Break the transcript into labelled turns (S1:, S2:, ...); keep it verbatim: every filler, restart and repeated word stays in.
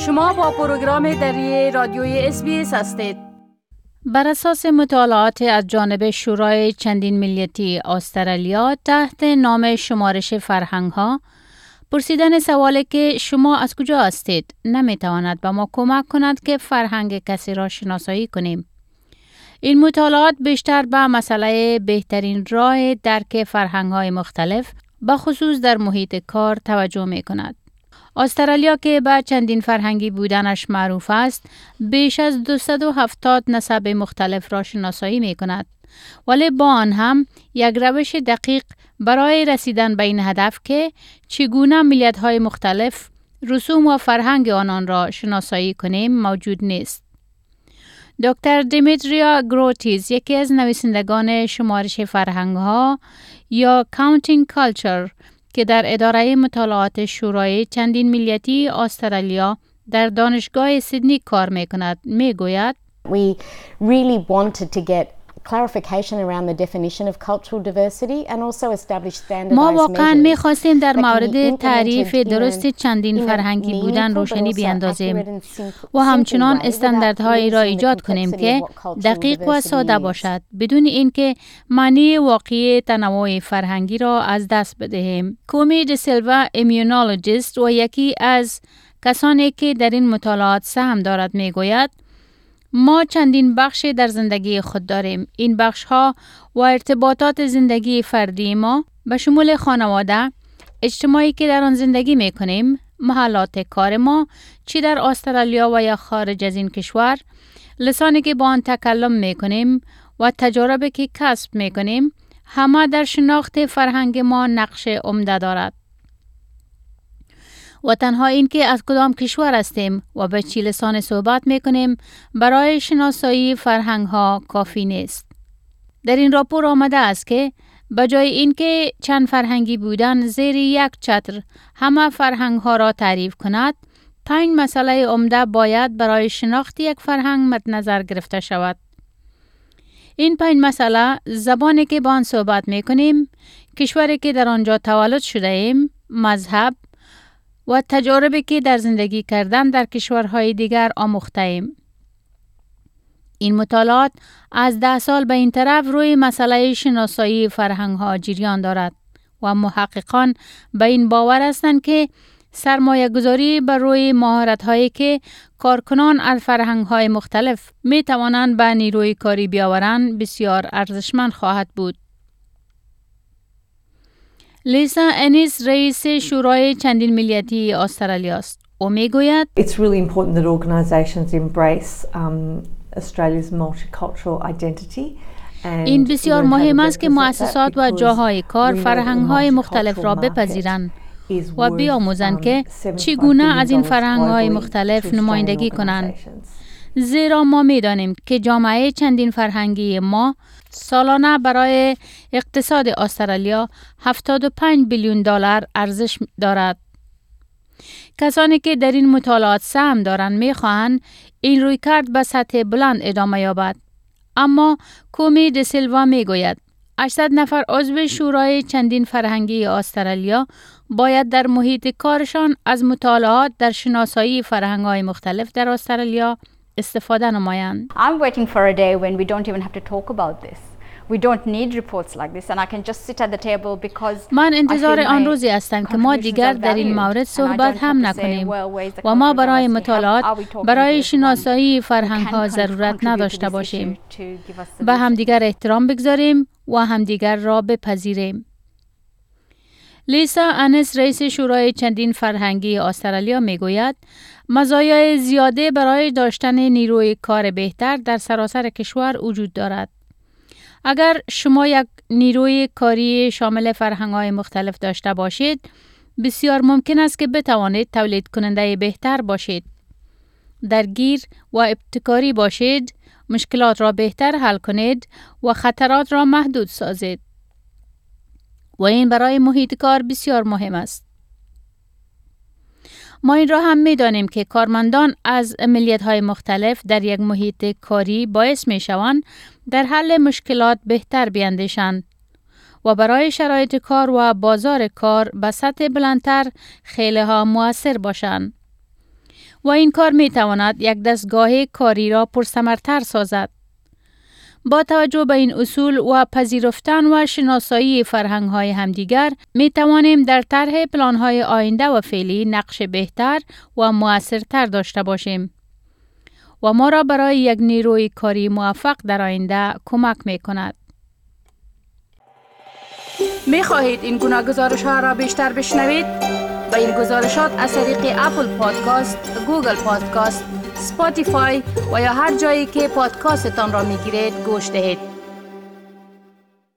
S1: شما با پروگرام دری رادیوی اس بی اس هستید.
S2: بر اساس مطالعات از جانب شورای چندین ملیتی استرالیا تحت نام شمارش فرهنگ‌ها، پرسیدن سوالی که شما از کجا هستید نمیتواند به ما کمک کند که فرهنگ کسی را شناسایی کنیم. این مطالعات بیشتر به مسئله بهترین راه درک فرهنگ‌های مختلف به خصوص در محیط کار توجه می کند. استرالیا که به چندین فرهنگی بودنش معروف است، بیش از دویست و هفتاد نسب مختلف را شناسایی می کند. ولی با آن هم یک روش دقیق برای رسیدن به این هدف که چگونه ملیت‌های مختلف رسوم و فرهنگ آنان را شناسایی کنیم موجود نیست. دکتر دیمیتریا گروتیز، یکی از نویسندگان شمارش فرهنگ‌ها یا Counting Culture که در اداره مطالعات شورای چندین ملیتی استرالیا در دانشگاه سیدنی کار می‌کند، می‌گوید
S3: We really wanted to get clarification around the definition of cultural diversity and also establish standardized
S2: ما واقعاً
S3: measures
S2: می‌خواستیم در
S3: that can be
S2: مورد تعریف
S3: implemented in
S2: درست
S3: a-
S2: چندین
S3: in a
S2: فرهنگی بودن
S3: meaningful
S2: روشنی
S3: but also
S2: بیاندازیم
S3: accurate and simple-
S2: و
S3: simple
S2: همچنان
S3: way without
S2: استانداردهایی را
S3: losing the
S2: ایجاد کنیم
S3: complexity
S2: که
S3: of what cultural
S2: دقیق و
S3: diversity
S2: ساده
S3: is.
S2: باشد، بدون اینکه معنی واقعی تنوع فرهنگی را از دست بدهیم. کومی د سیلوا، ایمیونولوژیست و یکی از کسانی که در این مطالعات سهم دارد، میگوید ما چندین بخش در زندگی خود داریم. این بخش ها و ارتباطات زندگی فردی ما به شمول خانواده، اجتماعی که در آن زندگی می کنیم، محلات کار ما چی در استرالیا و یا خارج از این کشور، لسانی که با آن تکلم می کنیم و تجاربی که کسب می کنیم، همه در شناخت فرهنگ ما نقش عمده دارد. و تنها این که از کدام کشور هستیم و به چی لسان صحبت می کنیم برای شناسایی فرهنگ ها کافی نیست. در این راپور آمده است که بجای اینکه چند فرهنگی بودن زیر یک چتر همه فرهنگ ها را تعریف کند، پنج مسئله عمده باید برای شناخت یک فرهنگ مد نظر گرفته شود. این پنج مسئله زبانی که با آن صحبت می کنیم، کشوری که در آنجا تولد شده ایم، مذهب و تجاربی که در زندگی کردن در کشورهای دیگر آموخته ایم. این مطالعات از ده سال به این طرف روی مسئله شناسایی فرهنگ ها جریان دارد و محققان به این باور هستند که سرمایه گذاری بر روی مهارت هایی که کارکنان از فرهنگ های مختلف می توانند به نیروی کاری بیاورند بسیار ارزشمند خواهد بود. لیسا انیس رئیس شورای چندین ملیتی استرالیا است. او میگوید
S4: It's really important that organisations embrace um, Australia's multicultural identity.
S2: این بسیار مهم است که مؤسسات و جاهای کار فرهنگ‌های مختلف را بپذیرند و بیاموزند که چگونه از این فرهنگ‌های مختلف نمایندگی کنند. زیرا ما می‌دانیم که جامعه چندین فرهنگی ما سالانه برای اقتصاد استرالیا هفتاد و پنج بیلیون دلار ارزش دارد. کسانی که در این مطالعات سهم دارند می‌خواهند این رویکرد به سطح بلند ادامه یابد. اما کومی د سیلوا میگوید هشتصد نفر عضو شورای چندین فرهنگی استرالیا باید در محیط کارشان از مطالعات در شناسایی فرهنگ‌های مختلف در استرالیا استفاده نمایند.
S5: I'm waiting for a day when we don't even have to talk about this. We don't need reports like this and I can just sit at the table because
S2: من انتظار آن روزی هستم که ما دیگر در این مورد صحبت هم نکنیم و ما برای مطالعات برای شناسایی فرهنگ ها ضرورت نداشته باشیم. به همدیگر احترام بگذاریم و همدیگر را بپذیریم. لیسا انیس رئیس شورای چندین فرهنگی استرالیا میگوید مزایای زیاده برای داشتن نیروی کار بهتر در سراسر کشور وجود دارد. اگر شما یک نیروی کاری شامل فرهنگ‌های مختلف داشته باشید، بسیار ممکن است که بتوانید تولید کننده بهتر باشید. درگیر و ابتکاری باشید، مشکلات را بهتر حل کنید و خطرات را محدود سازید. و این برای محیط کار بسیار مهم است. ما این را هم می دانیم که کارمندان از ملیت‌های مختلف در یک محیط کاری باعث می شوند در حل مشکلات بهتر بیندیشند و برای شرایط کار و بازار کار به سطح بلندتر خیلی ها مؤثر باشند. و این کار می تواند یک دستگاه کاری را پرثمرتر سازد. با توجه به این اصول و پذیرفتن و شناسایی فرهنگ‌های همدیگر، می توانیم در طرح پلان‌های آینده و فعلی نقش بهتر و مؤثرتر داشته باشیم و ما را برای یک نیروی کاری موفق در آینده کمک می کند.
S1: می خواهید این گناه گزارش ها را بیشتر بشنوید؟ با این گزارشات از طریق اپل پادکاست، گوگل پادکاست، سپاتیفای و یا هر جایی که پادکاستتان را می گیرید گوش دهید.